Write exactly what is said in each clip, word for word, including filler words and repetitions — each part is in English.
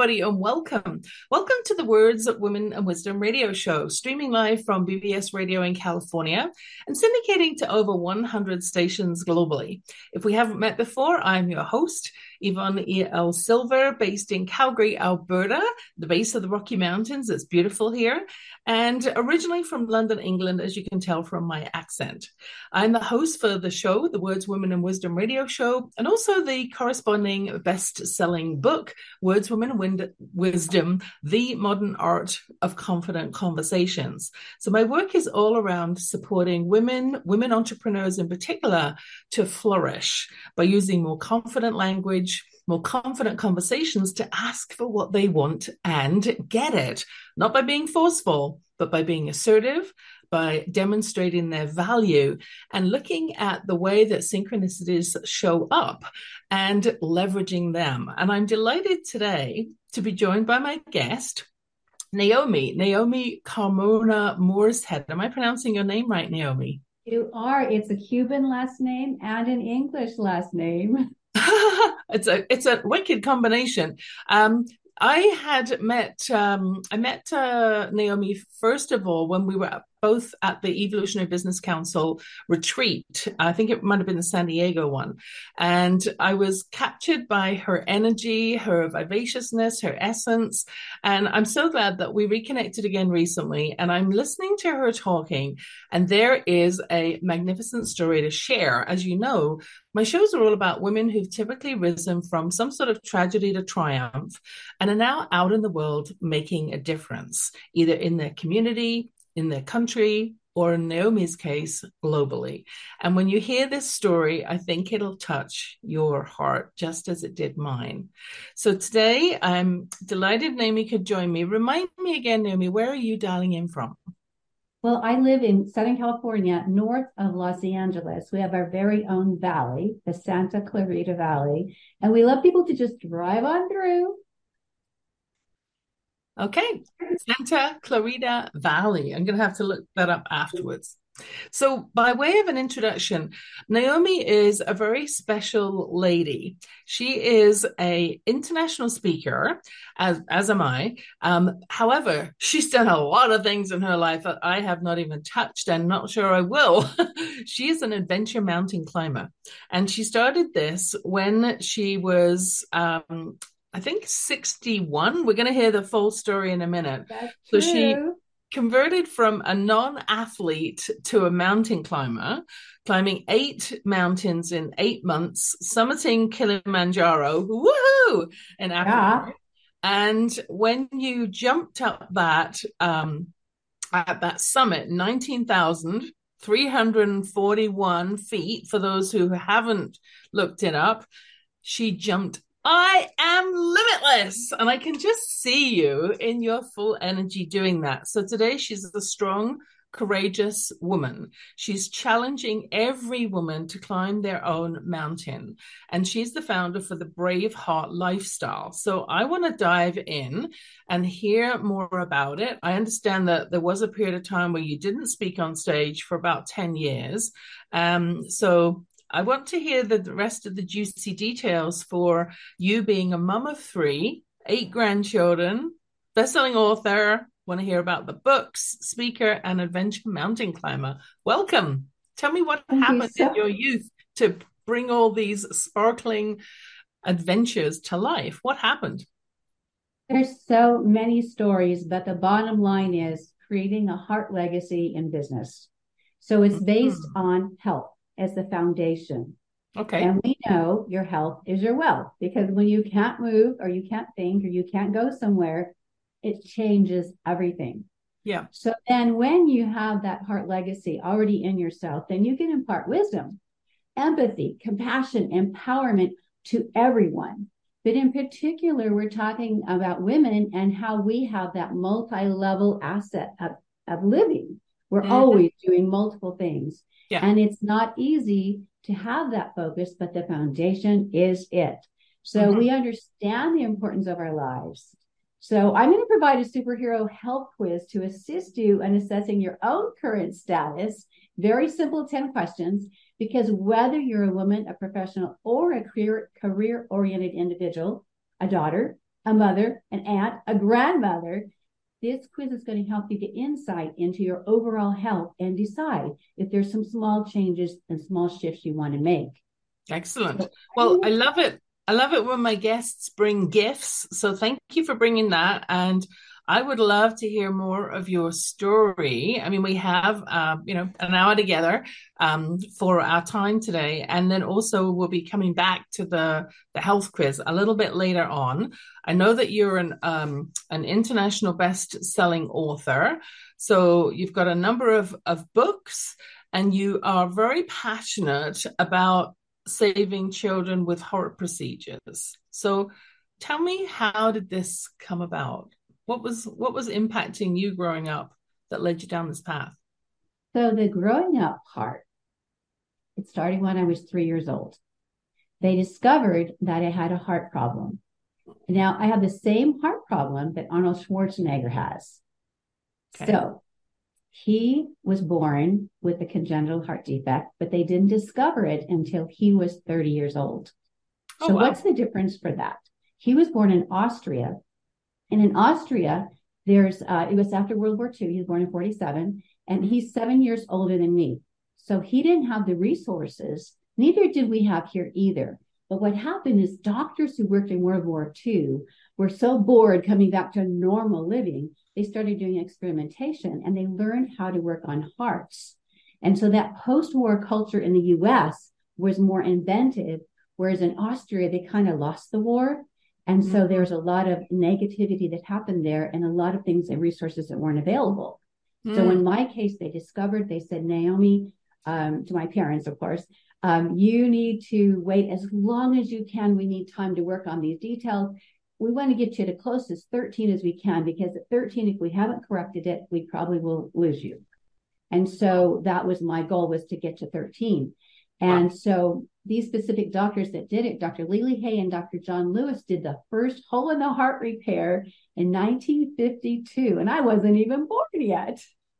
everybody, and welcome. Welcome to the Words of Women and Wisdom radio show, streaming live from B B S Radio in California and syndicating to over one hundred stations globally. If we haven't met before, I'm your host, Yvonne E. L. Silver, based in Calgary, Alberta, the base of the Rocky Mountains. It's beautiful here. And originally from London, England, as you can tell from my accent. I'm the host for the show, the Words, Women and Wisdom radio show, and also the corresponding best-selling book, Words, Women and Wind- Wisdom, The Modern Art of Confident Conversations. So my work is all around supporting women, women entrepreneurs in particular, to flourish by using more confident language, more confident conversations to ask for what they want and get it, not by being forceful, but by being assertive, by demonstrating their value and looking at the way that synchronicities show up and leveraging them. And I'm delighted today to be joined by my guest, Naomi, Naomi Carmona Mooreshead. Am I pronouncing your name right, Naomi? You are. It's a Cuban last name and an English last name. it's a it's a wicked combination. Um, I had met um, I met uh, Naomi first of all when we were both at the Evolutionary Business Council retreat. I think it might have been the San Diego one, and I was captured by her energy, her vivaciousness, her essence, and I'm so glad that we reconnected again recently. And I'm listening to her talking, and there is a magnificent story to share. As you know, my shows are all about women who've typically risen from some sort of tragedy to triumph and are now out in the world making a difference, either in their community, in their country, or in Naomi's case, globally. And when you hear this story, I think it'll touch your heart just as it did mine. So today, I'm delighted Naomi could join me. Remind me again, Naomi, where are you dialing in from? Well, I live in Southern California, north of Los Angeles. We have our very own valley, the Santa Clarita Valley, and we love people to just drive on through. Okay, Santa Clarita Valley. I'm going to have to look that up afterwards. So by way of an introduction, Naomi is a very special lady. She is a international speaker, as, as am I. Um, however, she's done a lot of things in her life that I have not even touched and not sure I will. She is an adventure mountain climber. And she started this when she was... Um, I think sixty-one. We're going to hear the full story in a minute. That's So true. she converted from a non-athlete to a mountain climber, climbing eight mountains in eight months, summiting Kilimanjaro, woohoo, in Africa. Yeah. And when you jumped up that um, at that summit, nineteen thousand three hundred forty-one feet, for those who haven't looked it up, she jumped. I am limitless. And I can just see you in your full energy doing that. So today she's a strong, courageous woman. She's challenging every woman to climb their own mountain. And she's the founder for the Brave Heart Lifestyle. So I want to dive in and hear more about it. I understand that there was a period of time where you didn't speak on stage for about ten years. Um, so I want to hear the rest of the juicy details for you being a mum of three, eight grandchildren, best-selling author. Want to hear about the books, speaker, and adventure mountain climber. Welcome. Tell me what Thank happened you so- in your youth to bring all these sparkling adventures to life. What happened? There's so many stories, but the bottom line is creating a heart legacy in business. So it's based mm-hmm. on health as the foundation. Okay. And we know your health is your wealth, because when you can't move or you can't think or you can't go somewhere, it changes everything. Yeah. So then when you have that heart legacy already in yourself, then you can impart wisdom, empathy, compassion, empowerment to everyone. But in particular, we're talking about women and how we have that multi-level asset of, of living. We're mm-hmm. always doing multiple things. Yeah. And it's not easy to have that focus, but the foundation is it. So mm-hmm. we understand the importance of our lives. So I'm going to provide a superhero health quiz to assist you in assessing your own current status. Very simple ten questions, because whether you're a woman, a professional, or a career, career-oriented individual, a daughter, a mother, an aunt, a grandmother. This quiz is going to help you get insight into your overall health and decide if there's some small changes and small shifts you want to make. Excellent. So, Well, I love it. I love it when my guests bring gifts. So thank you for bringing that. And I would love to hear more of your story. I mean, we have, uh, you know, an hour together um, for our time today. And then also we'll be coming back to the, the health quiz a little bit later on. I know that you're an, um, an international best-selling author. So you've got a number of, of books and you are very passionate about saving children with heart procedures. So tell me, how did this come about? What was what was impacting you growing up that led you down this path? So the growing up part, it started when I was three years old. They discovered that I had a heart problem. Now I have the same heart problem that Arnold Schwarzenegger has. Okay. So he was born with a congenital heart defect, but they didn't discover it until he was thirty years old. So oh, wow. What's the difference for that? He was born in Austria. And in Austria, there's, uh, it was after World War Two. He was born in forty-seven, and he's seven years older than me. So he didn't have the resources. Neither did we have here either. But what happened is doctors who worked in World War Two were so bored coming back to normal living, they started doing experimentation and they learned how to work on hearts. And so that post-war culture in the U S was more inventive, whereas in Austria, they kind of lost the war. And mm-hmm. so there's a lot of negativity that happened there and a lot of things and resources that weren't available. Mm. So in my case, they discovered, they said, Naomi, um, to my parents, of course, um, you need to wait as long as you can. We need time to work on these details. We want to get you to close as thirteen as we can, because at thirteen, if we haven't corrected it, we probably will lose you. And so that was my goal, was to get to thirteen. And wow. So these specific doctors that did it, Doctor Lily Hay and Doctor John Lewis, did the first hole in the heart repair in nineteen fifty-two, and I wasn't even born yet.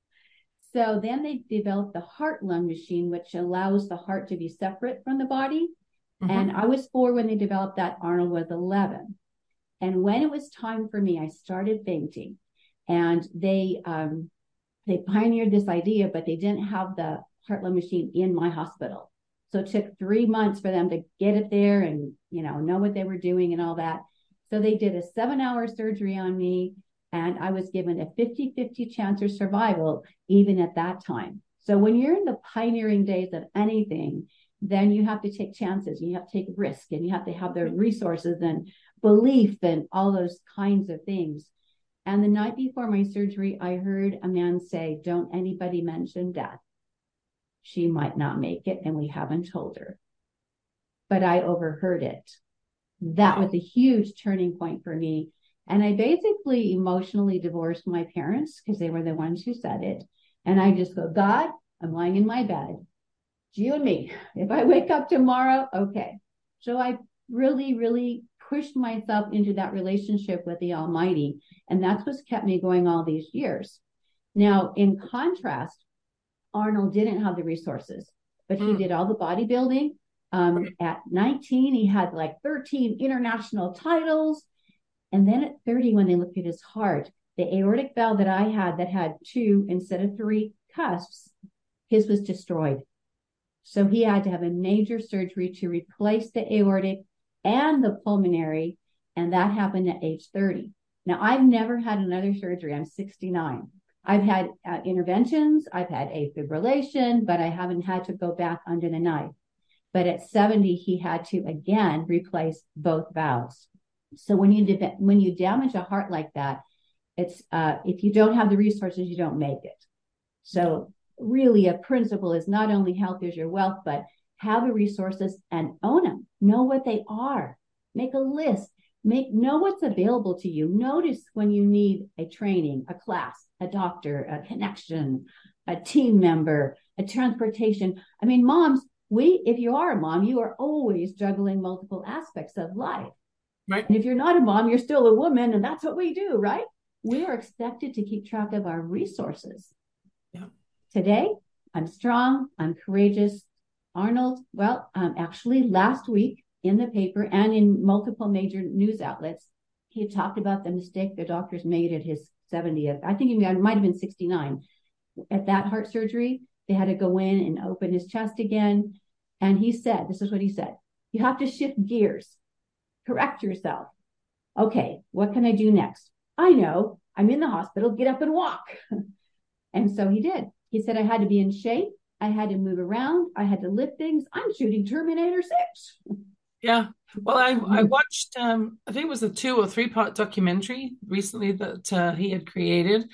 So then they developed the heart lung machine, which allows the heart to be separate from the body. Mm-hmm. And I was four when they developed that. Arnold was eleven. And when it was time for me, I started fainting. And they um, they pioneered this idea, but they didn't have the heart lung machine in my hospital. So it took three months for them to get it there and, you know, know what they were doing and all that. So they did a seven-hour surgery on me, and I was given a fifty-fifty chance of survival even at that time. So when you're in the pioneering days of anything, then you have to take chances, you have to take risk, and you have to have the resources and belief and all those kinds of things. And the night before my surgery, I heard a man say, "Don't anybody mention death. She might not make it, and we haven't told her." But I overheard it. That was a huge turning point for me. And I basically emotionally divorced my parents because they were the ones who said it. And I just go, God, I'm lying in my bed. It's you and me. If I wake up tomorrow, okay. So I really, really pushed myself into that relationship with the Almighty. And that's what's kept me going all these years. Now, in contrast, Arnold didn't have the resources, but he mm. did all the bodybuilding. Um, at nineteen, he had like thirteen international titles. And then at thirty, when they looked at his heart, the aortic valve that I had that had two instead of three cusps, his was destroyed. So he had to have a major surgery to replace the aortic and the pulmonary. And that happened at age thirty. Now, I've never had another surgery. I'm sixty-nine. I've had uh, interventions. I've had afibrillation, but I haven't had to go back under the knife. But at seventy, he had to, again, replace both valves. So when you de- when you damage a heart like that, it's uh, if you don't have the resources, you don't make it. So really, a principle is not only health is your wealth, but have the resources and own them. Know what they are. Make a list. Make know what's available to you. Notice when you need a training, a class, a doctor, a connection, a team member, a transportation. I mean, moms, we if you are a mom, you are always juggling multiple aspects of life. Right. And if you're not a mom, you're still a woman, and that's what we do, right? We are expected to keep track of our resources. Yeah. Today, I'm strong, I'm courageous. Arnold, well, um, actually last week in the paper and in multiple major news outlets, he talked about the mistake the doctors made at his seventieth. I think he might have been sixty-nine. At that heart surgery, they had to go in and open his chest again. And he said, this is what he said, you have to shift gears, correct yourself. Okay, what can I do next? I know, I'm in the hospital, get up and walk. And so he did. He said, I had to be in shape. I had to move around. I had to lift things. I'm shooting Terminator six. Yeah. Well, I I watched, um, I think it was a two or three part documentary recently that uh, he had created.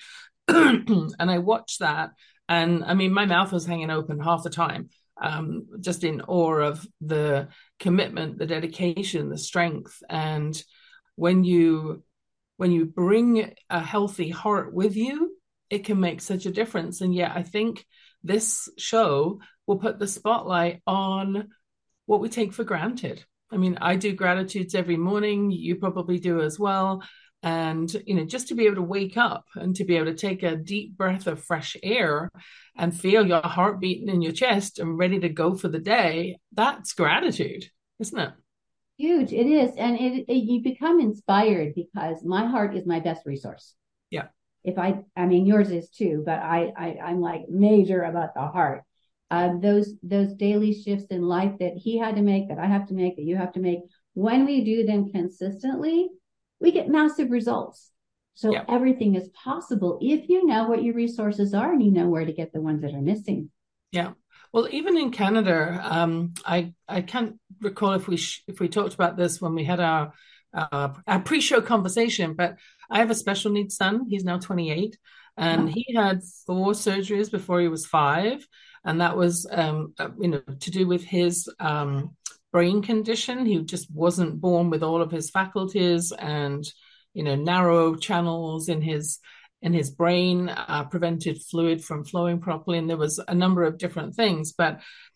And I watched that. And I mean, my mouth was hanging open half the time, um, just in awe of the commitment, the dedication, the strength. And when you when you bring a healthy heart with you, it can make such a difference. And yet I think this show will put the spotlight on what we take for granted. I mean, I do gratitudes every morning. You probably do as well. And, you know, just to be able to wake up and to be able to take a deep breath of fresh air and feel your heart beating in your chest and ready to go for the day, that's gratitude, isn't it? Huge. It is. And it, it, you become inspired because my heart is my best resource. Yeah. If I, I mean, yours is too, but I, I I'm like major about the heart. Uh, those those daily shifts in life that he had to make, that I have to make, that you have to make, when we do them consistently, we get massive results. So yeah. Everything is possible if you know what your resources are and you know where to get the ones that are missing. Yeah. Well, even in Canada, um, I I can't recall if we sh- if we talked about this when we had our uh, our pre-show conversation, but I have a special needs son. He's now twenty-eight, and he had four surgeries before he was five, and that was um, you know to do with his um, brain condition. He just wasn't born with all of his faculties, and you know narrow channels in his in his brain uh, prevented fluid from flowing properly, and there was a number of different things. But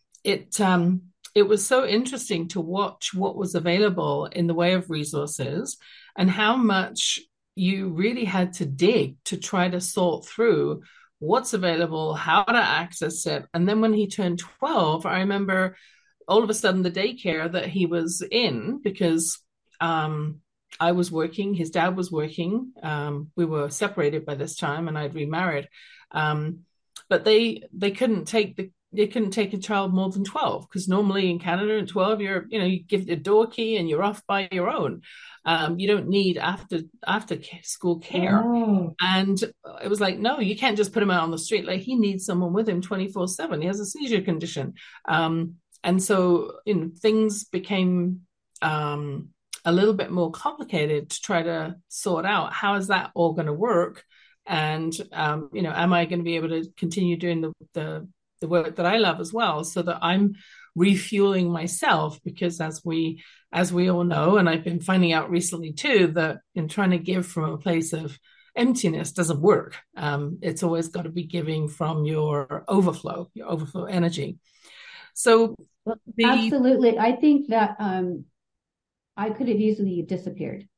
it um, it was so interesting to watch what was available in the way of resources and how much you really had to dig to try to sort through what's available, how to access it. And then when he turned twelve, I remember all of a sudden the daycare that he was in, because um, I was working, his dad was working. Um, we were separated by this time, and I'd remarried. Um, but they they couldn't take the they couldn't take a child more than twelve, because normally in Canada at twelve, you're you know you give the door key and you're off by your own. Um, you don't need after after school care. Oh. And it was like, no, you can't just put him out on the street. Like, he needs someone with him twenty-four seven. He has a seizure condition, um, and so you know things became um, a little bit more complicated to try to sort out how is that all going to work, and um, you know, am I going to be able to continue doing the, the the work that I love as well, so that I'm refueling myself, because as we as we all know, and I've been finding out recently too, that in trying to give from a place of emptiness doesn't work. Um, it's always got to be giving from your overflow, your overflow energy. So well, the... absolutely, I think that um, I could have easily disappeared.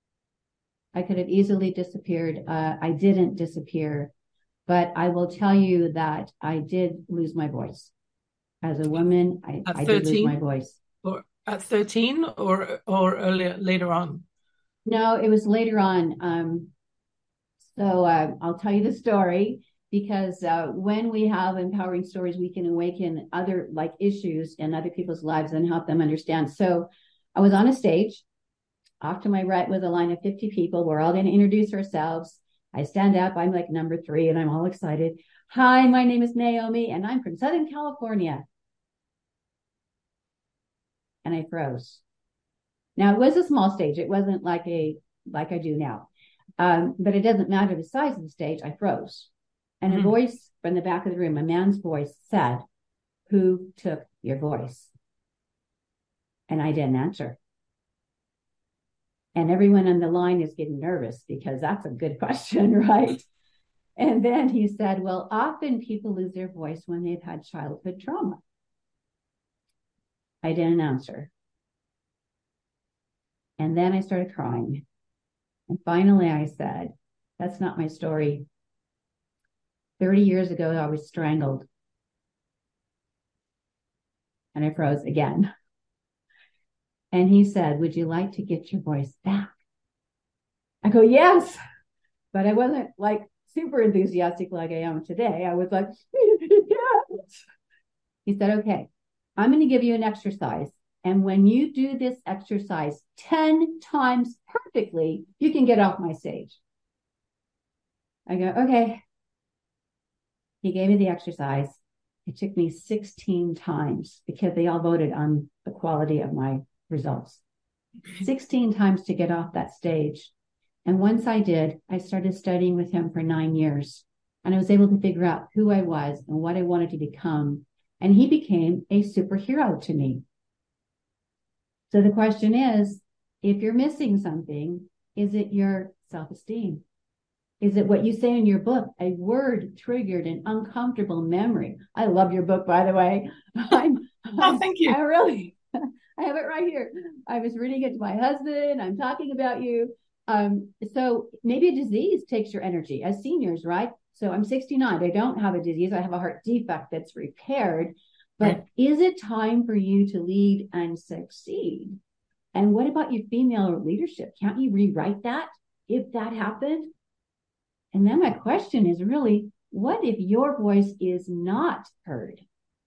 I could have easily disappeared. Uh, I didn't disappear, but I will tell you that I did lose my voice. As a woman, I, I did lose my voice. Or at thirteen, or or earlier, later on? No, it was later on. Um, so uh, I'll tell you the story, because uh, when we have empowering stories, we can awaken other like issues in other people's lives and help them understand. So I was on a stage. Off to my right was a line of fifty people. We're all going to introduce ourselves. I stand up. I'm like number three, and I'm all excited. Hi, my name is Naomi, and I'm from Southern California. And I froze. Now, it was a small stage. It wasn't like a like I do now. Um, but it doesn't matter the size of the stage. I froze. And mm-hmm. a voice from the back of the room, a man's voice, said, "Who took your voice?" And I didn't answer. And everyone on the line is getting nervous, because that's a good question, right? And then he said, well, often people lose their voice when they've had childhood trauma. I didn't answer. And then I started crying. And finally I said, that's not my story. thirty years ago, I was strangled. And I froze again. And he said, would you like to get your voice back? I go, yes. But I wasn't like super enthusiastic like I am today. I was like, yes. He said, okay, I'm going to give you an exercise. And when you do this exercise ten times perfectly, you can get off my stage. I go, okay. He gave me the exercise. It took me sixteen times because they all voted on the quality of my results. sixteen times to get off that stage. And once I did, I started studying with him for nine years. And I was able to figure out who I was and what I wanted to become. And he became a superhero to me. So the question is, if you're missing something, is it your self-esteem? Is it what you say in your book? A word triggered an uncomfortable memory. I love your book, by the way. I'm, Oh, thank you. I really, I have it right here. I was reading it to my husband. I'm talking about you. Um, so maybe a disease takes your energy as seniors, right? So I'm sixty-nine. I don't have a disease. I have a heart defect that's repaired. But right. Is it time for you to lead and succeed? And what about your female leadership? Can't you rewrite that if that happened? And then my question is really, what if your voice is not heard?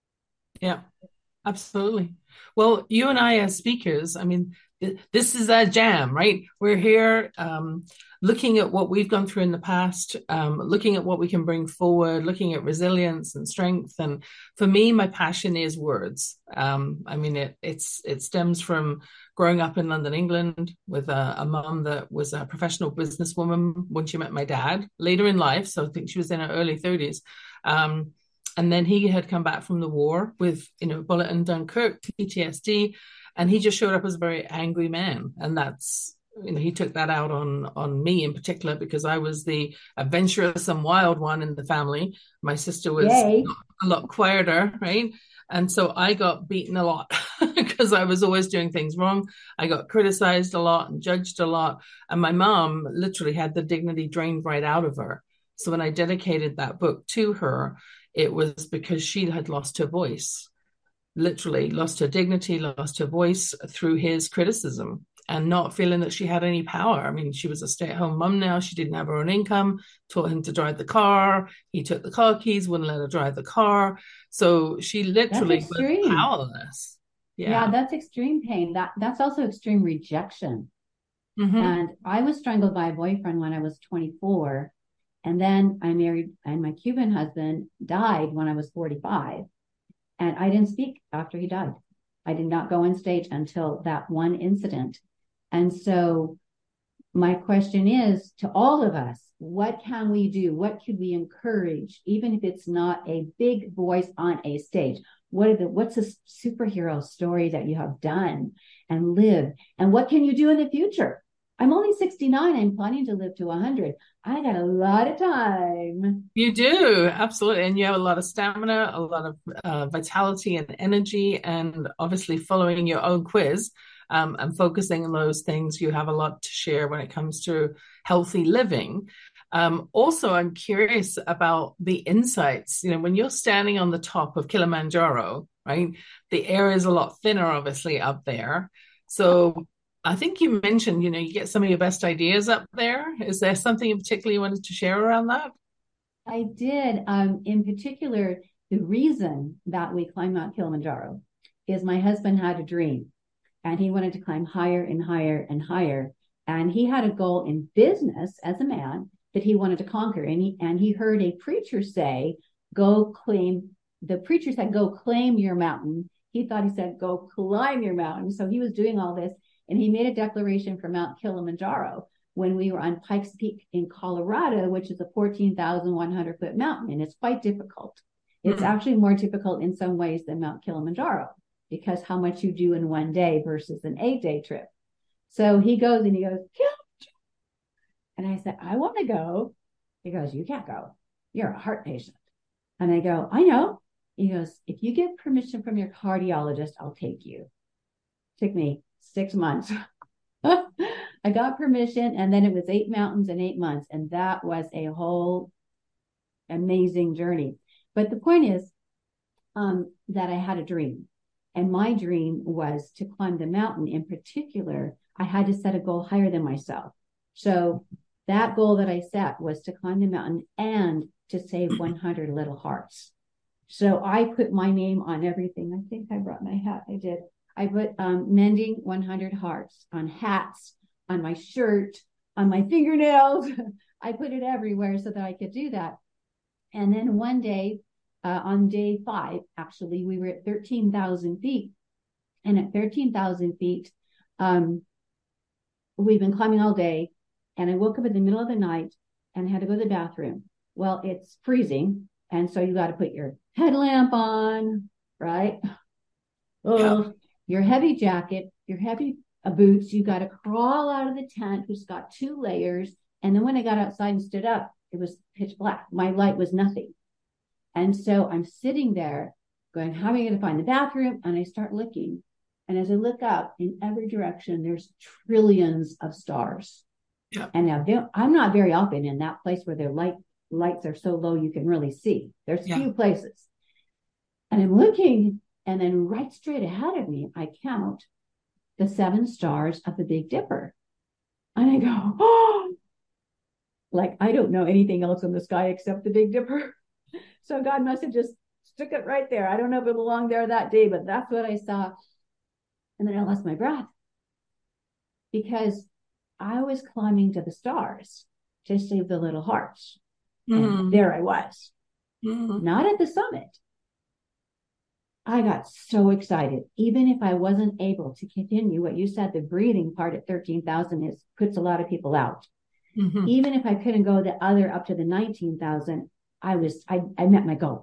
Yeah, absolutely. Well, you and I as speakers, I mean, this is a jam, right? We're here um, looking at what we've gone through in the past, um, looking at what we can bring forward, looking at resilience and strength. And for me, my passion is words. Um, I mean, it it's it stems from growing up in London, England, with a, a mom that was a professional businesswoman when she met my dad later in life. So I think she was in her early thirties. Um, and then he had come back from the war with, you know, bullet in Dunkirk, P T S D. And he just showed up as a very angry man. And that's, you know, he took that out on, on me in particular because I was the adventurous and wild one in the family. My sister was Yay. a lot quieter, right? And so I got beaten a lot because I was always doing things wrong. I got criticized a lot and judged a lot. And my mom literally had the dignity drained right out of her. So when I dedicated that book to her, it was because she had lost her voice. Literally lost her dignity, lost her voice through his criticism and not feeling that she had any power. I mean, she was a stay-at-home mom now. She didn't have her own income, taught him to drive the car. He took the car keys, wouldn't let her drive the car. So she literally was powerless. Yeah. yeah, that's extreme pain. That That's also extreme rejection. Mm-hmm. And I was strangled by a boyfriend when I was twenty-four. And then I married, and my Cuban husband died when I was forty-five. And I didn't speak after he died. I did not go on stage until that one incident. And so my question is to all of us, what can we do? What could we encourage, even if it's not a big voice on a stage? What are the, what's a superhero story that you have done and lived? And what can you do in the future? I'm only sixty-nine. I'm planning to live to one hundred. I got a lot of time. You do, absolutely. And you have a lot of stamina, a lot of uh, vitality and energy, and obviously following your own quiz um, and focusing on those things, you have a lot to share when it comes to healthy living. Um, also, I'm curious about the insights. You know, when you're standing on the top of Kilimanjaro, right, the air is a lot thinner, obviously, up there. So I think you mentioned, you know, you get some of your best ideas up there. Is there something in particular you wanted to share around that? I did. Um, in particular, the reason that we climb Mount Kilimanjaro is my husband had a dream and he wanted to climb higher and higher and higher. And he had a goal in business as a man that he wanted to conquer. And he, and he heard a preacher say, go claim, the preacher said, go claim your mountain. He thought he said, go climb your mountain. So he was doing all this. And he made a declaration for Mount Kilimanjaro when we were on Pikes Peak in Colorado, which is a fourteen thousand one hundred foot mountain. And it's quite difficult. It's mm-hmm. actually more difficult in some ways than Mount Kilimanjaro because how much you do in one day versus an eight day trip. So he goes and he goes, Kilimanjaro. And I said, I want to go. He goes, you can't go. You're a heart patient. And I go, I know. He goes, if you get permission from your cardiologist, I'll take you. Took me six months. I got permission, and then it was eight mountains in eight months. And that was a whole amazing journey. But the point is um, that I had a dream. And my dream was to climb the mountain. In particular, I had to set a goal higher than myself So that goal that I set was to climb the mountain and to save one hundred little hearts. So I put my name on everything. I think I brought my hat. I did. I put um, mending one hundred hearts on hats, on my shirt, on my fingernails. I put it everywhere so that I could do that. And then one day, uh, on day five, actually, we were at thirteen thousand feet. And at thirteen thousand feet, um, we've been climbing all day. And I woke up in the middle of the night and had to go to the bathroom. Well, it's freezing. And so you got to put your headlamp on, right? Oh, yeah. Your heavy jacket, your heavy uh, boots. You got to crawl out of the tent, which got two layers. And then when I got outside and stood up, it was pitch black. My light was nothing. And so I'm sitting there going, how am I going to find the bathroom? And I start looking. And as I look up in every direction, there's trillions of stars. Yeah. And now I'm not very often in that place where their light lights are so low you can really see. There's yeah. few places. And I'm looking, and then right straight ahead of me, I count the seven stars of the Big Dipper. And I go, oh, like I don't know anything else in the sky except the Big Dipper. So God must have just stuck it right there. I don't know if it belonged there that day, but that's what I saw. And then I lost my breath because I was climbing to the stars to save the little hearts. Mm-hmm. And there I was, mm-hmm. not at the summit. I got so excited. Even if I wasn't able to continue what you said, the breathing part at thirteen thousand is puts a lot of people out. Mm-hmm. Even if I couldn't go the other up to the nineteen thousand, I was, I, I met my goal.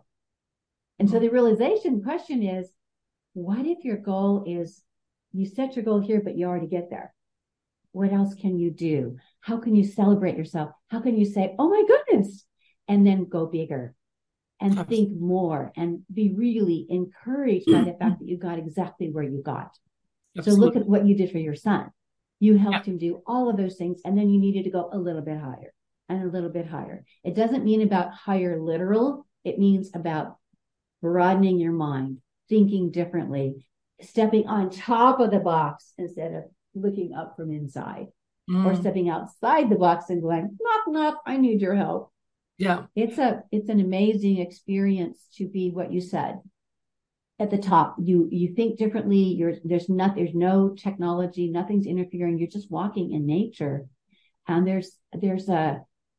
And so the realization question is, what if your goal is, you set your goal here, but you already get there? What else can you do? How can you celebrate yourself? How can you say, oh my goodness, and then go bigger and yes. think more and be really encouraged by the fact that you got exactly where you got. Absolutely. So look at what you did for your son. You helped yeah. him do all of those things, and then you needed to go a little bit higher and a little bit higher. It doesn't mean about higher literal. It means about broadening your mind, thinking differently, stepping on top of the box instead of looking up from inside, mm. or stepping outside the box and going, knock, knock, I need your help. Yeah. It's a, it's an amazing experience to be what you said at the top. You, you think differently. You're, there's not, there's no technology, nothing's interfering. You're just walking in nature. And there's, there's a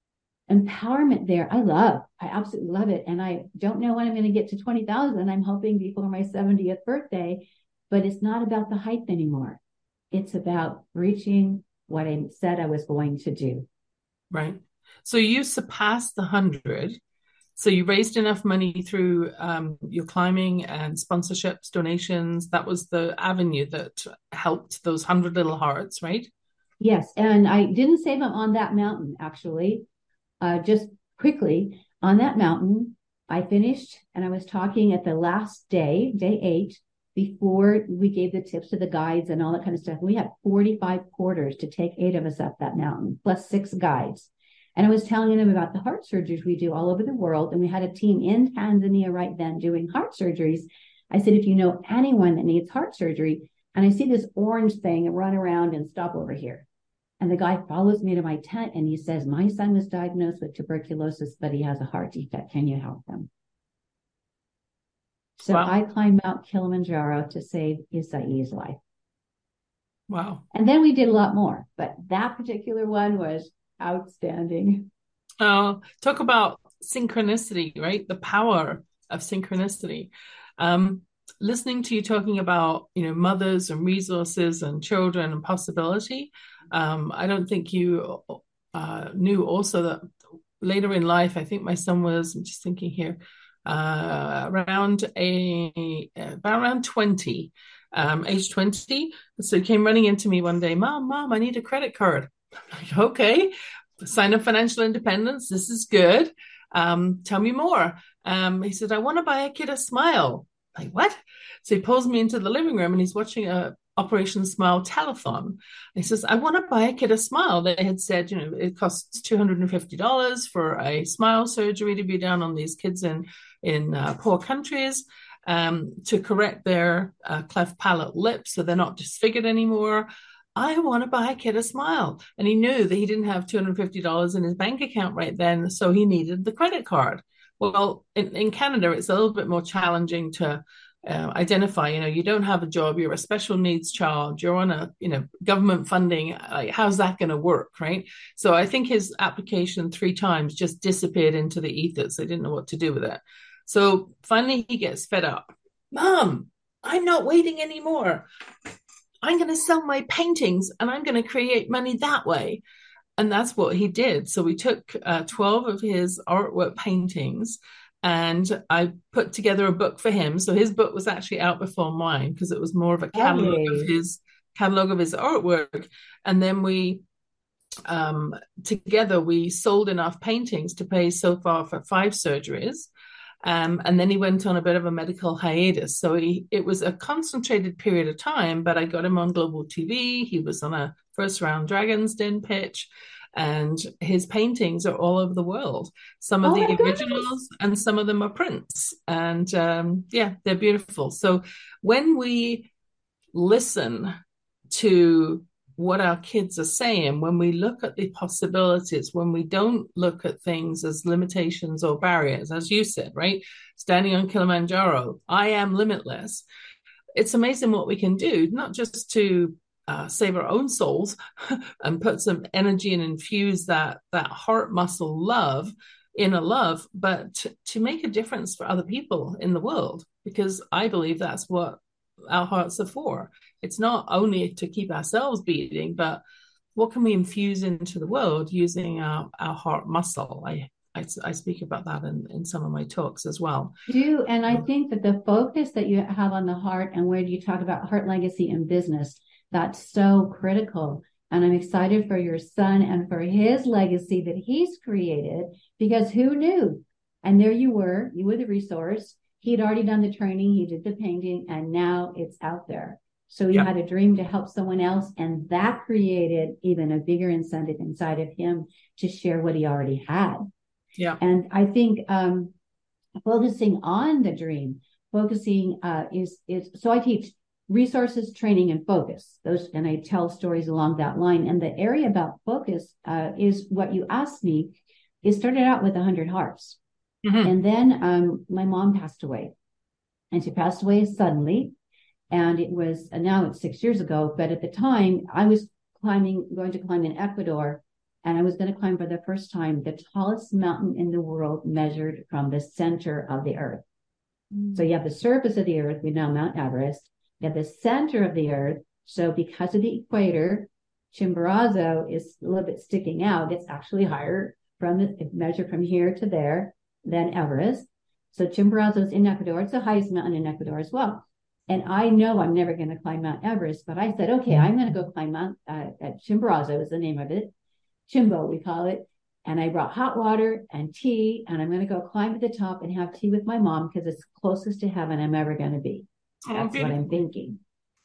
empowerment there. I love, I absolutely love it. And I don't know when I'm going to get to twenty thousand. I'm hoping before my seventieth birthday, but it's not about the height anymore. It's about reaching what I said I was going to do. Right. So you surpassed the hundred. So you raised enough money through um, your climbing and sponsorships, donations. That was the avenue that helped those hundred little hearts, right? Yes. And I didn't save them on that mountain, actually. Uh, just quickly, on that mountain, I finished and I was talking at the last day, day eight, before we gave the tips to the guides and all that kind of stuff. We had forty-five porters to take eight of us up that mountain, plus six guides. And I was telling them about the heart surgeries we do all over the world. And we had a team in Tanzania right then doing heart surgeries. I said, if you know anyone that needs heart surgery, and I see this orange thing run around and stop over here. And the guy follows me to my tent and he says, my son was diagnosed with tuberculosis, but he has a heart defect. Can you help him? So wow. I climbed Mount Kilimanjaro to save Isai's life. Wow. And then we did a lot more, but that particular one was outstanding. Oh, talk about synchronicity, right? The power of synchronicity. Um, listening to you talking about, you know, mothers and resources and children and possibility. Um, I don't think you uh, knew also that later in life, I think my son was, I'm just thinking here, uh, around a, about around twenty, um, age twenty. So he came running into me one day, mom, mom, I need a credit card. I'm like, okay, sign of financial independence. This is good. Um, tell me more. Um, he said, I want to buy a kid a smile. Like, what? So he pulls me into the living room and he's watching a Operation Smile telethon. He says, I want to buy a kid a smile. They had said, you know, it costs two hundred fifty dollars for a smile surgery to be done on these kids in, in uh, poor countries, um, to correct their uh, cleft palate lips so they're not disfigured anymore. I want to buy a kid a smile. And he knew that he didn't have two hundred fifty dollars in his bank account right then, so he needed the credit card. Well, in, in Canada, it's a little bit more challenging to uh, identify. You know, you don't have a job, you're a special needs child, you're on a, you know, government funding. Like, how's that going to work, right? So I think his application three times just disappeared into the ethers. They didn't know what to do with it. So finally, he gets fed up. Mom, I'm not waiting anymore. I'm going to sell my paintings and I'm going to create money that way. And that's what he did. So we took uh, twelve of his artwork paintings and I put together a book for him. So his book was actually out before mine because it was more of a catalog Lovely. of his catalog of his artwork. And then we um, together we sold enough paintings to pay so far for five surgeries. Um, and then he went on a bit of a medical hiatus. So he, it was a concentrated period of time, but I got him on global T V. He was on a first round Dragon's Den pitch, and his paintings are all over the world. Some of Oh the my goodness. originals and some of them are prints. And um, yeah, they're beautiful. So when we listen to what our kids are saying, when we look at the possibilities, when we don't look at things as limitations or barriers, as you said, right? Standing on Kilimanjaro, I am limitless. It's amazing what we can do, not just to uh, save our own souls and put some energy and infuse that that heart muscle love, inner love, but to, to make a difference for other people in the world, because I believe that's what our hearts are for. It's not only to keep ourselves beating, but what can we infuse into the world using our, our heart muscle? I, I, I speak about that in, in some of my talks as well. Do and I think that the focus that you have on the heart and where you talk about heart legacy in business, that's so critical. And I'm excited for your son and for his legacy that he's created, because who knew? And there you were, you were the resource. He'd already done the training, he did the painting, and now it's out there. So he Yep. had a dream to help someone else, and that created even a bigger incentive inside of him to share what he already had. Yeah. And I think um, focusing on the dream, focusing uh, is is so I teach resources, training, and focus. Those, and I tell stories along that line. And the area about focus uh, is what you asked me. It started out with a hundred hearts. Mm-hmm. And then um, my mom passed away, and she passed away suddenly. And it was, and now it's six years ago, but at the time I was climbing, going to climb in Ecuador, and I was going to climb for the first time the tallest mountain in the world measured from the center of the earth. Mm. So you have the surface of the earth, we know Mount Everest. You have the center of the earth. So because of the equator, Chimborazo is a little bit sticking out. It's actually higher from the measured from here to there than Everest. So Chimborazo is in Ecuador. It's the highest mountain in Ecuador as well. And I know I'm never going to climb Mount Everest, but I said, okay, I'm going to go climb Mount uh, at Chimborazo is the name of it. Chimbo, we call it. And I brought hot water and tea, and I'm going to go climb to the top and have tea with my mom because it's closest to heaven I'm ever going to be. That's oh, what I'm thinking.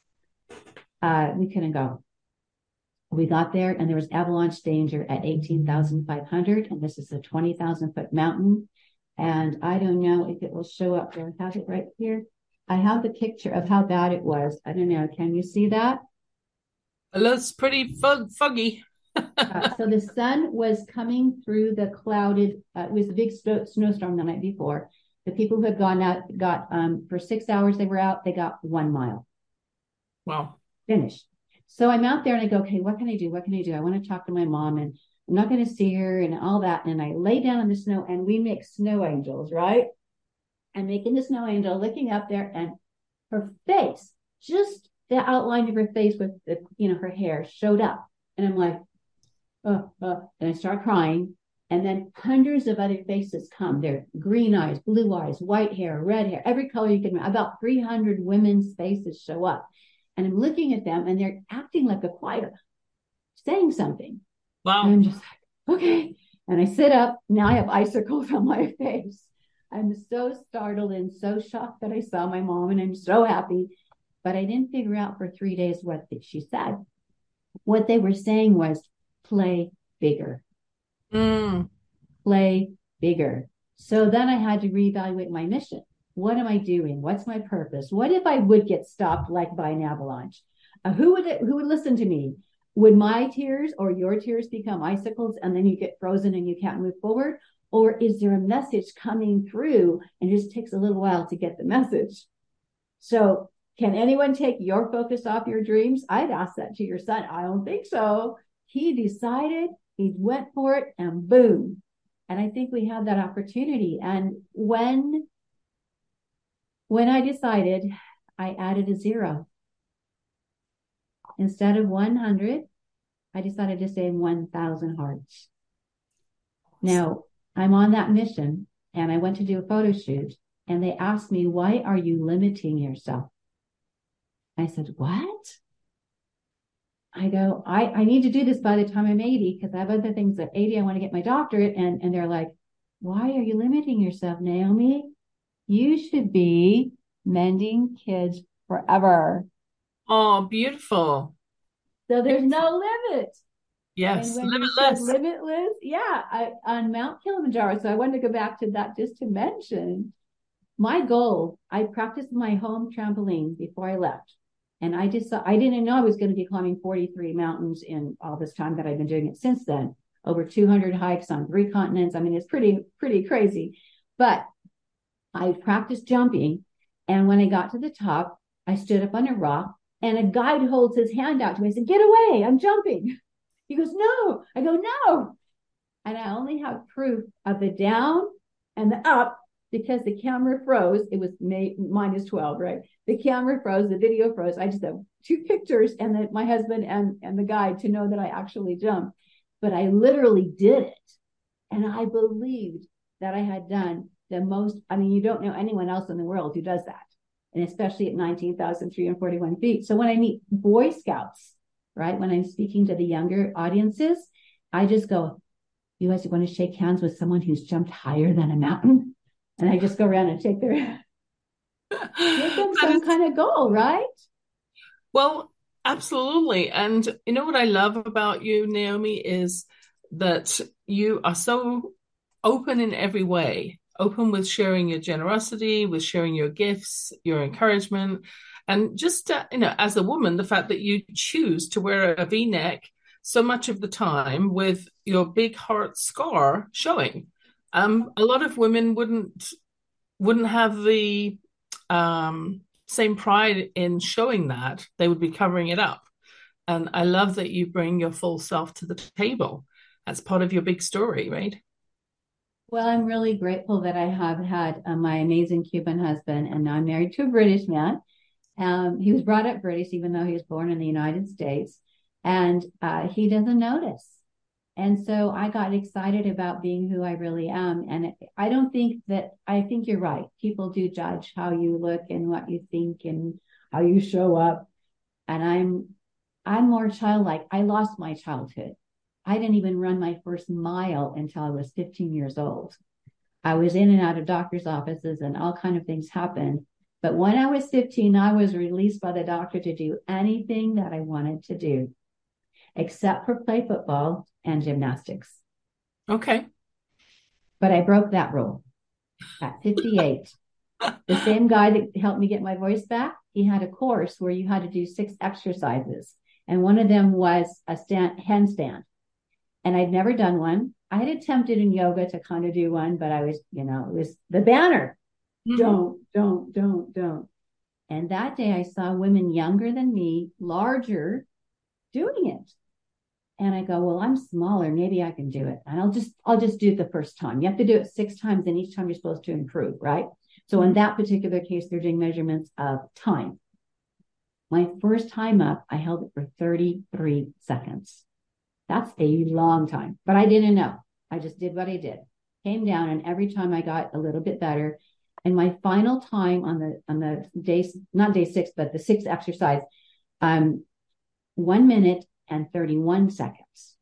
Uh, we couldn't go. We got there, and there was avalanche danger at eighteen thousand five hundred, and this is a twenty thousand foot mountain. And I don't know if it will show up there. I have it right here. I have the picture of how bad it was. I don't know. Can you see that? It looks pretty fog- foggy. uh, so the sun was coming through the clouded, uh, it was a big st- snowstorm the night before. The people who had gone out got, um, for six hours they were out, they got one mile. Wow. Finished. So I'm out there and I go, okay, what can I do? What can I do? I want to talk to my mom, and I'm not going to see her and all that. And I lay down in the snow, and we make snow angels, right? I'm making the snow angel, looking up there, and her face, just the outline of her face with the, you know, her hair showed up. And I'm like, oh, oh, and I start crying. And then hundreds of other faces come. They're green eyes, blue eyes, white hair, red hair, every color you can. About three hundred women's faces show up. And I'm looking at them, and they're acting like a choir, saying something. Wow. And I'm just like, okay. And I sit up. Now I have icicles on my face. I'm so startled and so shocked that I saw my mom, and I'm so happy. But I didn't figure out for three days what she said. What they were saying was, play bigger. Mm. Play bigger. So then I had to reevaluate my mission. What am I doing? What's my purpose? What if I would get stopped like by an avalanche? Uh, who would it, who would listen to me? Would my tears or your tears become icicles and then you get frozen and you can't move forward? Or is there a message coming through and it just takes a little while to get the message? So can anyone take your focus off your dreams? I'd ask that to your son. I don't think so. He decided, he went for it, and boom. And I think we have that opportunity. And when, when I decided, I added a zero. Instead of one hundred, I decided to say one thousand hearts. Now, I'm on that mission, and I went to do a photo shoot, and they asked me, why are you limiting yourself? I said, what? I go, I, I need to do this by the time I'm eighty, because I have other things at eighty. I want to get my doctorate. And, and they're like, why are you limiting yourself, Naomi? You should be mending kids forever. Oh, beautiful. So there's no limit. Yes, and when limitless. You said limitless, yeah, I, on Mount Kilimanjaro. So I wanted to go back to that just to mention my goal. I practiced my home trampoline before I left. And I just, I didn't know I was going to be climbing forty-three mountains in all this time that I've been doing it since then. Over two hundred hikes on three continents. I mean, it's pretty, pretty crazy. But I practiced jumping. And when I got to the top, I stood up on a rock and a guide holds his hand out to me. I said, get away, I'm jumping. He goes, no. I go, no. And I only have proof of the down and the up because the camera froze. It was May, minus twelve, right? The camera froze, the video froze. I just have two pictures and the, my husband and, and the guide to know that I actually jumped. But I literally did it. And I believed that I had done the most. I mean, you don't know anyone else in the world who does that. And especially at nineteen thousand three hundred forty-one feet. So when I meet Boy Scouts, right, when I'm speaking to the younger audiences, I just go, you guys want to shake hands with someone who's jumped higher than a mountain? And I just go around and shake their hand. Give them some is, kind of goal, right? Well, absolutely. And you know what I love about you, Naomi, is that you are so open in every way. Open with sharing your generosity, with sharing your gifts, your encouragement. And just, uh, you know, as a woman, the fact that you choose to wear a V-neck so much of the time with your big heart scar showing. Um, a lot of women wouldn't wouldn't have the um, same pride in showing that. They would be covering it up. And I love that you bring your full self to the table. That's part of your big story, right? Well, I'm really grateful that I have had uh, my amazing Cuban husband, and now I'm married to a British man. Um, he was brought up British, even though he was born in the United States, and uh, he doesn't notice. And so I got excited about being who I really am. And it, I don't think that, I think you're right. People do judge how you look and what you think and how you show up. And I'm, I'm more childlike. I lost my childhood. I didn't even run my first mile until I was fifteen years old. I was in and out of doctor's offices and all kinds of things happened. But when I was fifteen, I was released by the doctor to do anything that I wanted to do, except for play football and gymnastics. Okay. But I broke that rule at fifty-eight. The same guy that helped me get my voice back, he had a course where you had to do six exercises. And one of them was a stand, handstand. And I'd never done one. I had attempted in yoga to kind of do one, but I was, you know, it was the banner. Mm-hmm. Don't, don't, don't, don't. And that day I saw women younger than me, larger, doing it. And I go, well, I'm smaller. Maybe I can do it. And I'll just, I'll just do it the first time. You have to do it six times, and each time you're supposed to improve, right? So in that particular case, they're doing measurements of time. My first time up, I held it for thirty-three seconds. That's a long time, but I didn't know. I just did what I did. Came down, and every time I got a little bit better. And my final time on the on the day, not day six, but the sixth exercise, um, one minute and thirty-one seconds.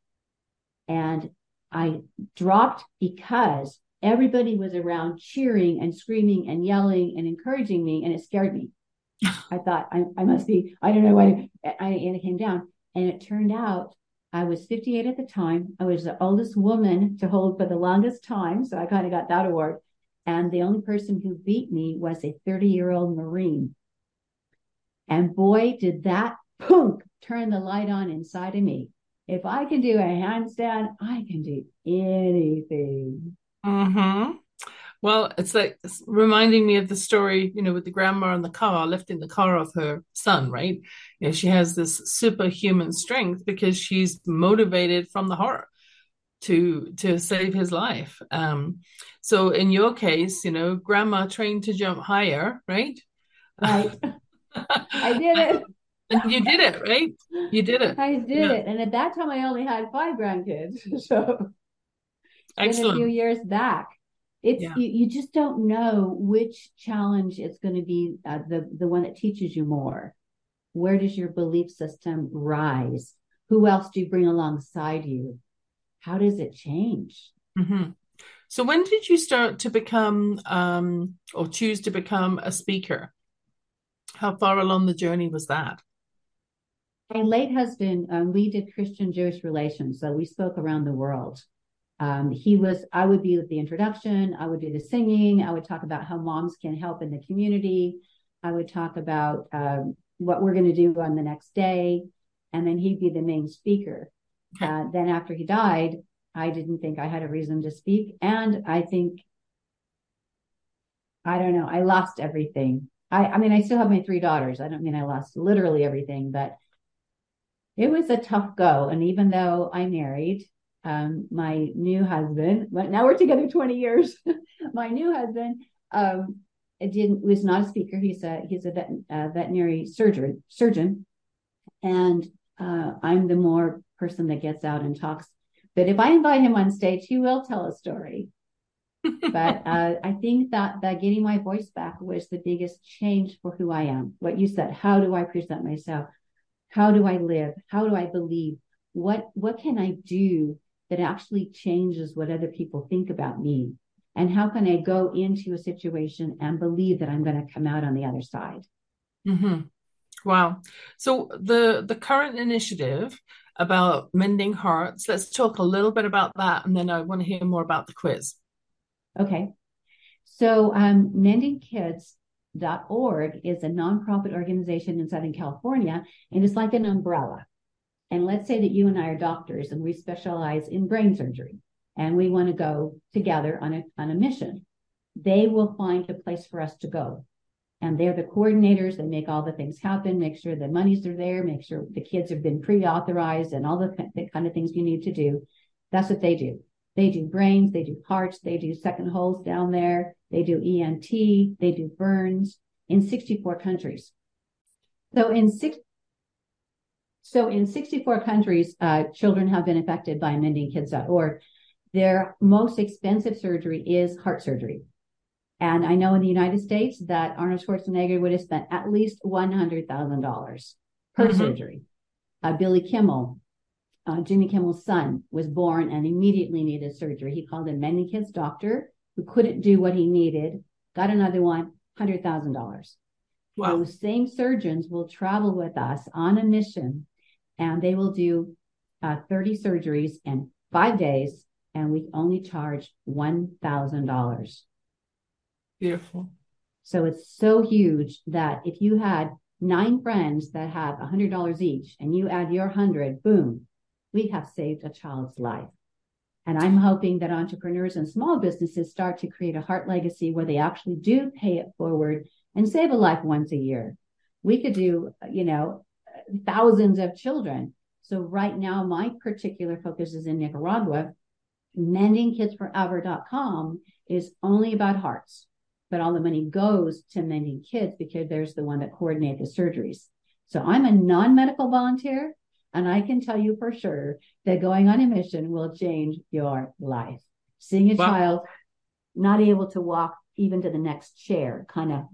And I dropped because everybody was around cheering and screaming and yelling and encouraging me, and it scared me. I thought I, I must be, I don't know what, I, and it came down. And it turned out I was fifty-eight at the time. I was the oldest woman to hold for the longest time. So I kind of got that award. And the only person who beat me was a thirty-year-old Marine. And boy, did that boom, turn the light on inside of me. If I can do a handstand, I can do anything. Mm-hmm. Well, it's like it's reminding me of the story, you know, with the grandma in the car, lifting the car off her son, right? You know, she has this superhuman strength because she's motivated from the heart to to save his life. Um, so in your case, you know, grandma trained to jump higher, right? Right. I did it. And you did it, right? You did it. I did Yeah, it. And at that time, I only had five grandkids. So it's been a few excellent. years back. It's Yeah. you, you just don't know which challenge it's going to be uh, the, the one that teaches you more. Where does your belief system rise? Who else do you bring alongside you? How does it change? Hmm. So when did you start to become um, or choose to become a speaker? How far along the journey was that? My late husband, um, we did Christian Jewish relations, so we spoke around the world. Um, he was, I would be with the introduction, I would do the singing, I would talk about how moms can help in the community, I would talk about um, what we're going to do on the next day, and then he'd be the main speaker. Okay. Uh, then after he died, I didn't think I had a reason to speak, and I think, I don't know, I lost everything. I, I mean, I still have my three daughters. I don't mean I lost literally everything, but it was a tough go. And even though I married um, my new husband, but now we're together twenty years, my new husband um, it didn't was not a speaker. He's a he's a vet, uh, veterinary surgeon surgeon, and uh, I'm the more person that gets out and talks. But if I invite him on stage, he will tell a story. But uh, I think that that getting my voice back was the biggest change for who I am. What you said, how do I present myself? How do I live? How do I believe? What what can I do that actually changes what other people think about me? And how can I go into a situation and believe that I'm going to come out on the other side? Hmm. Wow. So the the current initiative about mending hearts, let's talk a little bit about that, and then I want to hear more about the quiz. Okay. So um, mending kids dot org is a nonprofit organization in Southern California, and it's like an umbrella. And let's say that you and I are doctors and we specialize in brain surgery and we want to go together on a, on a mission. They will find a place for us to go. And they're the coordinators. They make all the things happen, make sure the monies are there, make sure the kids have been pre-authorized and all the, the kind of things you need to do. That's what they do. They do brains, they do hearts, they do second holes down there, they do E N T, they do burns in sixty-four countries. So in six, so in sixty-four countries, uh, children have been affected by mending kids dot org. Their most expensive surgery is heart surgery. And I know in the United States that Arnold Schwarzenegger would have spent at least one hundred thousand dollars per Mm-hmm. surgery. Uh, Billy Kimmel, uh, Jimmy Kimmel's son, was born and immediately needed surgery. He called a mending kids doctor who couldn't do what he needed, got another one, one hundred thousand dollars. Wow. Those same surgeons will travel with us on a mission and they will do uh, thirty surgeries in five days, and we only charge one thousand dollars. Beautiful. So it's so huge that if you had nine friends that have one hundred dollars each and you add your one hundred, boom, we have saved a child's life. And I'm hoping that entrepreneurs and small businesses start to create a heart legacy where they actually do pay it forward and save a life once a year. We could do, you know, thousands of children. So right now, my particular focus is in Nicaragua. mending kids forever dot com is only about hearts, but all the money goes to Mending Kids because there's the one that coordinates the surgeries. So I'm a non-medical volunteer, and I can tell you for sure that going on a mission will change your life. Seeing a Wow. child not able to walk even to the next chair, kind of,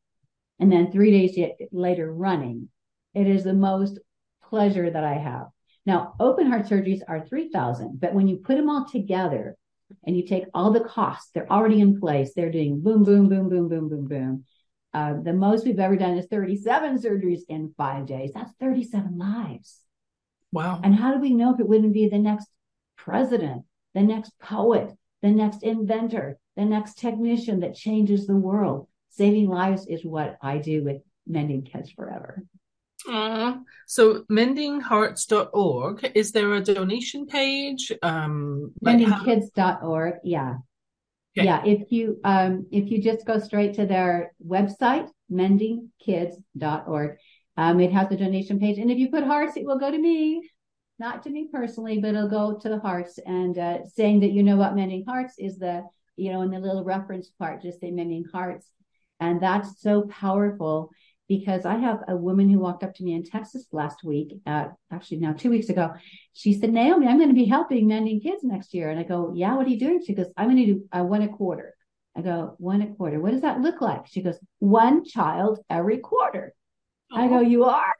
and then three days later running, it is the most pleasure that I have. Now, open heart surgeries are three thousand dollars, but when you put them all together and you take all the costs, they're already in place. They're doing boom, boom, boom, boom, boom, boom, boom. Uh, the most we've ever done is thirty-seven surgeries in five days. That's thirty-seven lives. Wow. And how do we know if it wouldn't be the next president, the next poet, the next inventor, the next technician that changes the world? Saving lives is what I do with Mending Kids Forever. Aww. So mending hearts dot org, is there a donation page? Um, like mending how? kids dot org. Yeah. Okay. Yeah. If you um if you just go straight to their website, mending kids dot org, um, it has the donation page. And if you put hearts, it will go to me. Not to me personally, but it'll go to the hearts, and uh, saying that you know what mending hearts is, the, you know, in the little reference part, just say mending hearts. And that's so powerful, because I have a woman who walked up to me in Texas last week, uh, actually now two weeks ago. She said, Naomi, I'm going to be helping Mending Kids next year. And I go, yeah, what are you doing? She goes, I'm going to do uh, one a quarter. I go, one a quarter. What does that look like? She goes, one child every quarter. Oh. I go, you are?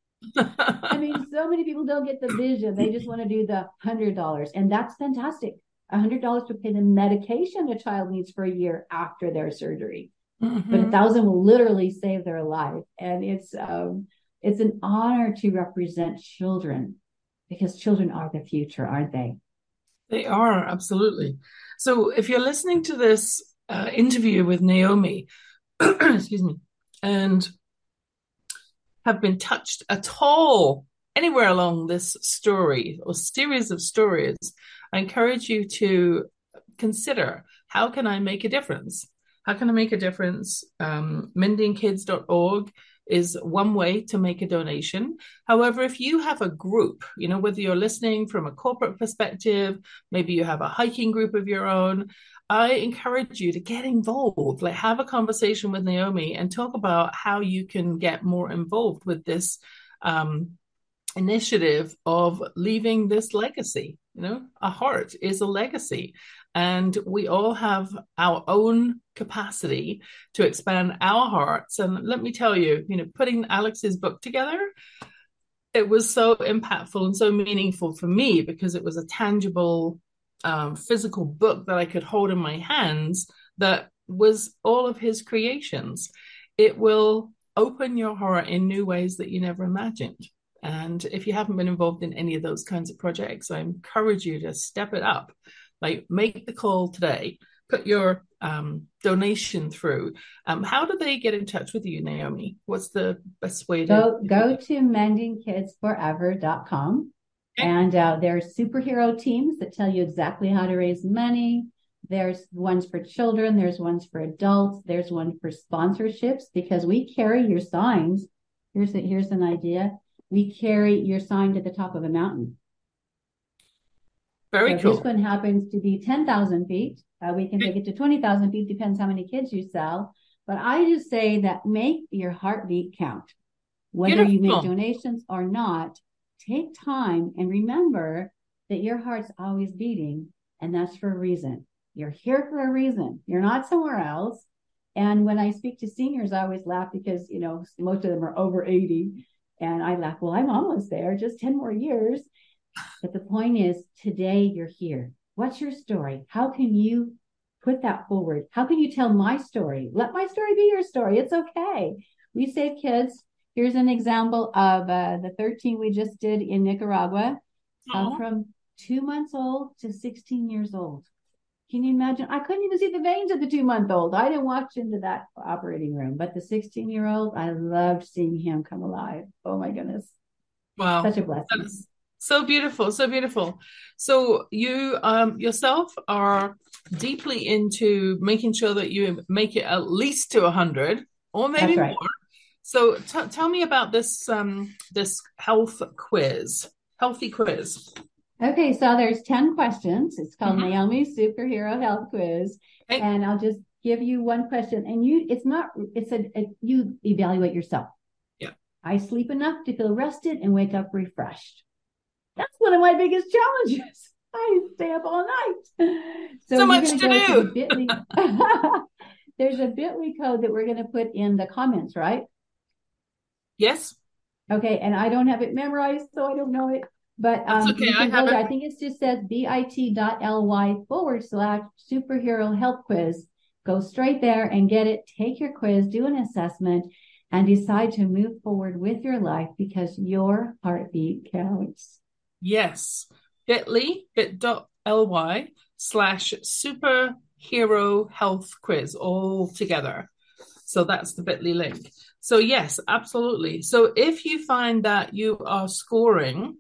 I mean, so many people don't get the vision. They just want to do the one hundred dollars. And that's fantastic. one hundred dollars to pay the medication a child needs for a year after their surgery. Mm-hmm. But a thousand will literally save their life. And it's um, it's an honor to represent children, because children are the future, aren't they? They are, absolutely. So if you're listening to this uh, interview with Naomi, excuse me, and have been touched at all anywhere along this story or series of stories, I encourage you to consider, how can I make a difference? How can I make a difference? Um, mending kids dot org is one way to make a donation. However, if you have a group, you know, whether you're listening from a corporate perspective, maybe you have a hiking group of your own, I encourage you to get involved, like have a conversation with Naomi and talk about how you can get more involved with this um, initiative of leaving this legacy. You know, a heart is a legacy, and we all have our own capacity to expand our hearts. And let me tell you, you know, putting Alex's book together, it was so impactful and so meaningful for me, because it was a tangible um, physical book that I could hold in my hands that was all of his creations. It will open your heart in new ways that you never imagined. And if you haven't been involved in any of those kinds of projects, I encourage you to step it up. Like, make the call today, put your um, donation through. Um, how do they get in touch with you, Naomi? What's the best way to go, go to mending kids forever dot com. Okay. And uh, there's superhero teams that tell you exactly how to raise money. There's ones for children. There's ones for adults. There's one for sponsorships, because we carry your signs. Here's a, here's an idea. We carry your sign to the top of a mountain. Very so cool. This one happens to be ten thousand feet. Uh, we can take it to twenty thousand feet, depends how many kids you sell. But I just say that make your heartbeat count. Whether Beautiful. You make donations or not, take time and remember that your heart's always beating, and that's for a reason. You're here for a reason. You're not somewhere else. And when I speak to seniors, I always laugh, because, you know, most of them are over eighty. And I laugh, well, I'm almost there, just ten more years. But the point is, today you're here. What's your story? How can you put that forward? How can you tell my story? Let my story be your story. It's okay. We save kids. Here's an example of uh, the thirteen we just did in Nicaragua, uh, from two months old to sixteen years old. Can you imagine? I couldn't even see the veins of the two-month-old. I didn't walk into that operating room. But the sixteen-year-old, I loved seeing him come alive. Oh, my goodness. Wow. Such a blessing. That's so beautiful, so beautiful. So you um, yourself are deeply into making sure that you make it at least to one hundred, or maybe right. more. So t- tell me about this um, this health quiz, healthy quiz. Okay, so there's ten questions. It's called mm-hmm. Naomi's Superhero Health Quiz. Okay. And I'll just give you one question. And you, it's not, it's a, a, you evaluate yourself. Yeah. I sleep enough to feel rested and wake up refreshed. That's one of my biggest challenges. I stay up all night. So, so much to do. To the there's a bit dot l y code that we're going to put in the comments, right? Yes. Okay, and I don't have it memorized, so I don't know it. But um, okay. you can I, go there. I think it just says bit.ly forward slash superhero health quiz. Go straight there and get it. Take your quiz, do an assessment, and decide to move forward with your life, because your heartbeat counts. Yes. bit.ly, bit.ly slash superhero health quiz all together. So that's the bit.ly link. So yes, absolutely. So if you find that you are scoring,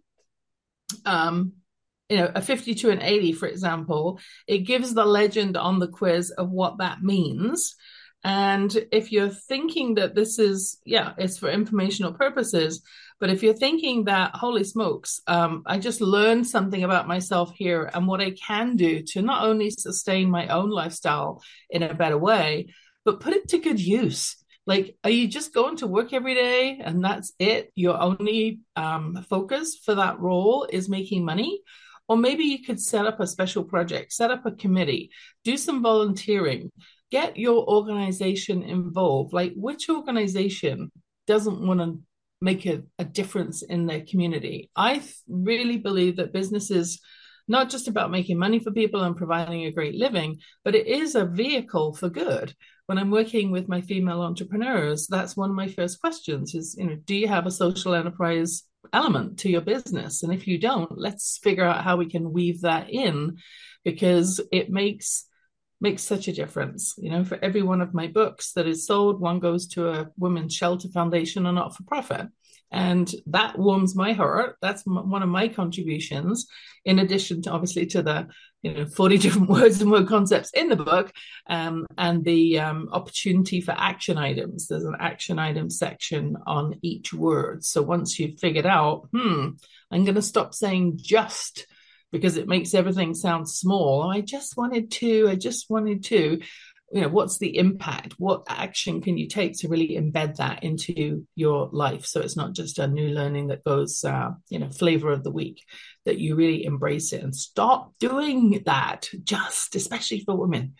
um, you know, a fifty to an eighty, for example, it gives the legend on the quiz of what that means. And if you're thinking that this is, yeah, it's for informational purposes, but if you're thinking that, holy smokes, um, I just learned something about myself here and what I can do to not only sustain my own lifestyle in a better way, but put it to good use. Like, are you just going to work every day and that's it? Your only um, focus for that role is making money? Or maybe you could set up a special project, set up a committee, do some volunteering, get your organization involved. Like, which organization doesn't want to make a, a difference in their community? I th- really believe that business is not just about making money for people and providing a great living, but it is a vehicle for good. When I'm working with my female entrepreneurs, that's one of my first questions is, you know, do you have a social enterprise element to your business? And if you don't, let's figure out how we can weave that in, because it makes makes such a difference. You know, for every one of my books that is sold, one goes to a women's shelter foundation or not for profit. And that warms my heart. That's m- one of my contributions, in addition to obviously to the, you know, forty different words and word concepts in the book, um, and the um, opportunity for action items. There's an action item section on each word. So once you've figured out, hmm, I'm going to stop saying just, because it makes everything sound small. I just wanted to, I just wanted to, you know, what's the impact? What action can you take to really embed that into your life? So it's not just a new learning that goes, uh, you know, flavor of the week, that you really embrace it and stop doing that, just especially for women.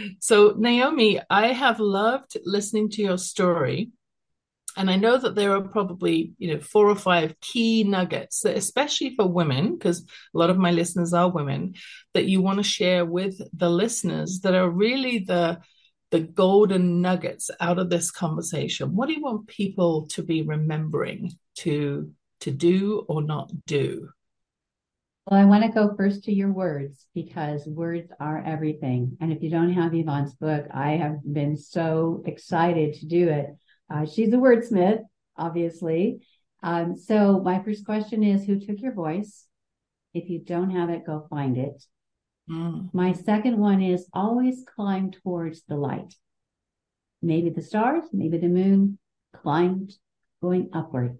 So Naomi, I have loved listening to your story. And I know that there are probably, you know, four or five key nuggets that, especially for women, because a lot of my listeners are women, that you want to share with the listeners that are really the the golden nuggets out of this conversation. What do you want people to be remembering to to do or not do? Well, I want to go first to your words, because words are everything. And if you don't have Yvonne's book, I have been so excited to do it. Uh, she's a wordsmith, obviously. Um, so my first question is, who took your voice? If you don't have it, go find it. Mm. My second one is, always climb towards the light. Maybe the stars, maybe the moon, climb going upward.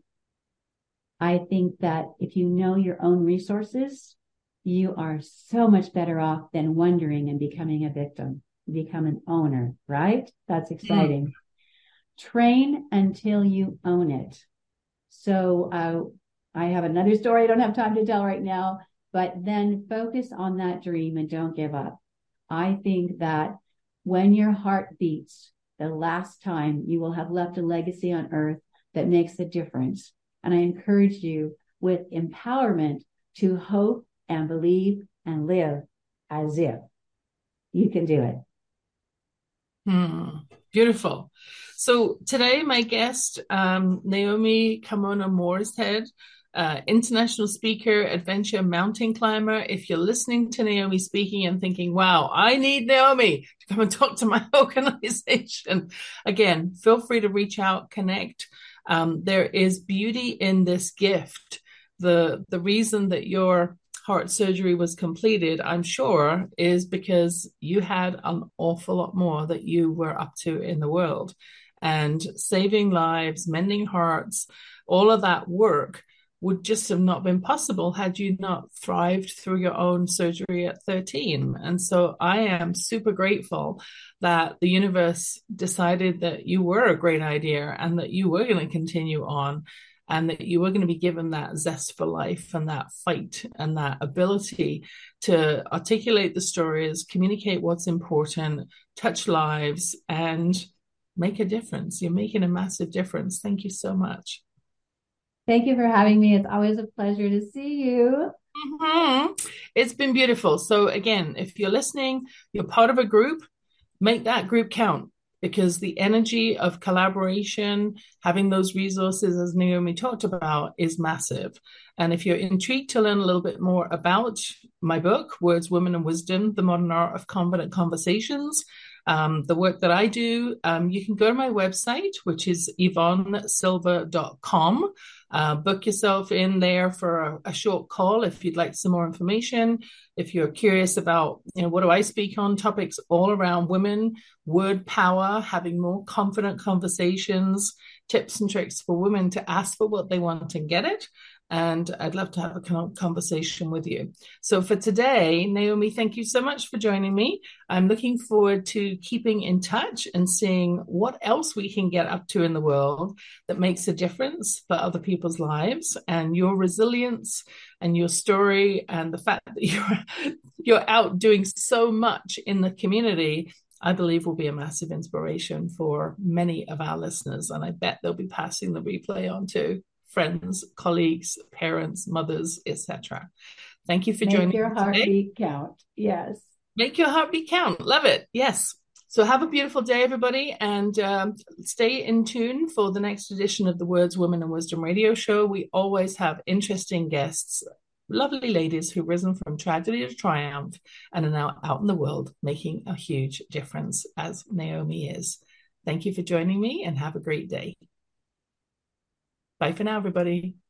I think that if you know your own resources, you are so much better off than wondering and becoming a victim. You become an owner, right? That's exciting. Mm. Train until you own it. So uh, I have another story I don't have time to tell right now, but then focus on that dream and don't give up. I think that when your heart beats, the last time you will have left a legacy on earth that makes a difference. And I encourage you with empowerment to hope and believe and live as if you can do it. Hmm. Beautiful. So today, my guest, um, Naomi Carmona Morshead, uh, international speaker, adventure mountain climber. If you're listening to Naomi speaking and thinking, wow, I need Naomi to come and talk to my organization, again, feel free to reach out, connect. Um, there is beauty in this gift. The, the reason that you're heart surgery was completed, I'm sure, is because you had an awful lot more that you were up to in the world. And saving lives, mending hearts, all of that work would just have not been possible had you not thrived through your own surgery at thirteen. And so I am super grateful that the universe decided that you were a great idea and that you were going to continue on, and that you were going to be given that zest for life and that fight and that ability to articulate the stories, communicate what's important, touch lives, and make a difference. You're making a massive difference. Thank you so much. Thank you for having me. It's always a pleasure to see you. Mm-hmm. It's been beautiful. So again, if you're listening, you're part of a group, make that group count, because the energy of collaboration, having those resources, as Naomi talked about, is massive. And if you're intrigued to learn a little bit more about my book, Words, Women, and Wisdom, The Modern Art of Confident Conversations, um, the work that I do, um, you can go to my website, which is yvonne silver dot com. Uh, book yourself in there for a, a short call if you'd like some more information. If you're curious about, you know, what do I speak on, topics all around women, word power, having more confident conversations, tips and tricks for women to ask for what they want and get it. And I'd love to have a conversation with you. So for today, Naomi, thank you so much for joining me. I'm looking forward to keeping in touch and seeing what else we can get up to in the world that makes a difference for other people's lives. And your resilience and your story and the fact that you're, you're out doing so much in the community, I believe will be a massive inspiration for many of our listeners. And I bet they'll be passing the replay on to friends, colleagues, parents, mothers, et cetera. Thank you for Make joining your me today. heartbeat count. Yes. Make your heartbeat count. Love it. Yes. So have a beautiful day, everybody, and um, stay in tune for the next edition of the Words, Women and Wisdom radio show. We always have interesting guests, lovely ladies who've risen from tragedy to triumph and are now out in the world making a huge difference, as Naomi is. Thank you for joining me and have a great day. Bye for now, everybody.